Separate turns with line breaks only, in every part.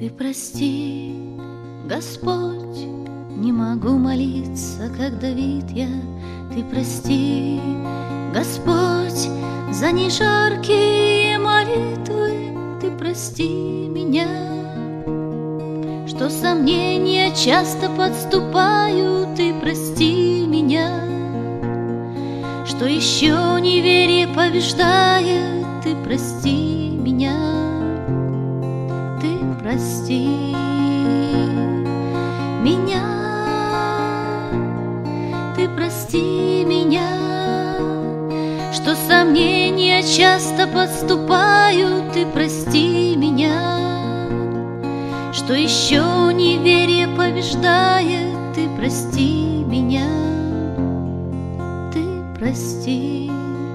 Ты прости, Господь, не могу молиться, как Давид я. Ты прости, Господь, за нежаркие молитвы. Ты прости меня, что сомнения часто подступают. Ты прости меня, что еще неверие побеждает. Ты прости меня, ты прости меня, ты прости меня, что сомнения часто подступают. Ты прости меня, что еще неверие побеждает. Ты прости меня, ты прости,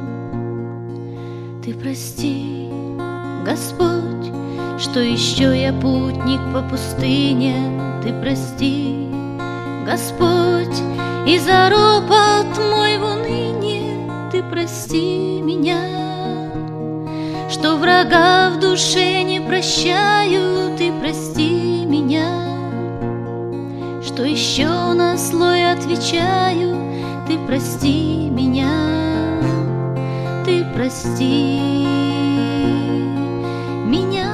ты прости, Господь, что еще я путник по пустыне. Ты прости, Господь, и за ропот мой в уныние. Ты прости меня, что врага в душе не прощаю. Ты прости меня, что еще на слой отвечаю. Ты прости меня, ты прости меня,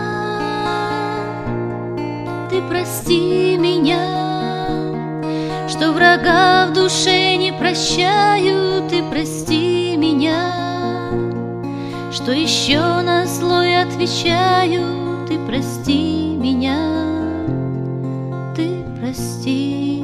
ты прости меня, что врага в душе не прощаю. Ты прости меня, что еще на слой отвечаю. Ты прости меня, ты прости.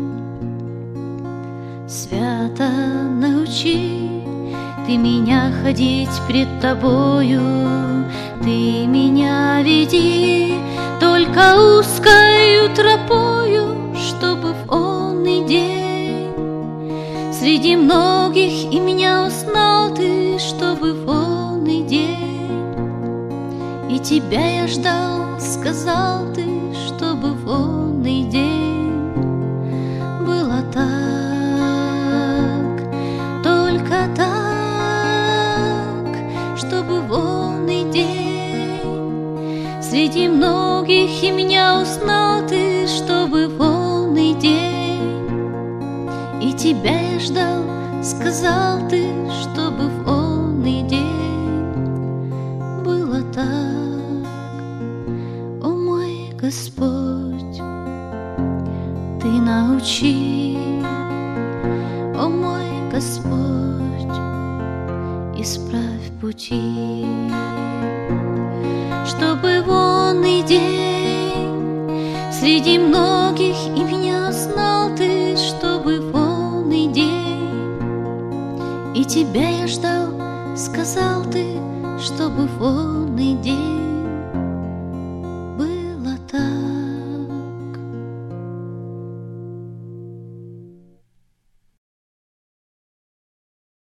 Свято научи ты меня ходить пред тобою, ты меня веди только узкою тропою, чтобы в онный день среди многих и меня узнал ты, чтобы в онный день и тебя я ждал, сказал ты, чтобы в онный день было так, только так, чтобы в онный день среди многих и меня узнал ты, чтобы в онный день и тебя я ждал, сказал ты, чтобы в онный день было так. О мой Господь, ты научи, о мой Господь, исправь пути, чтобы в онный день среди многих и меня узнал ты, чтобы в онный день и тебя я ждал, сказал ты, чтобы в онный день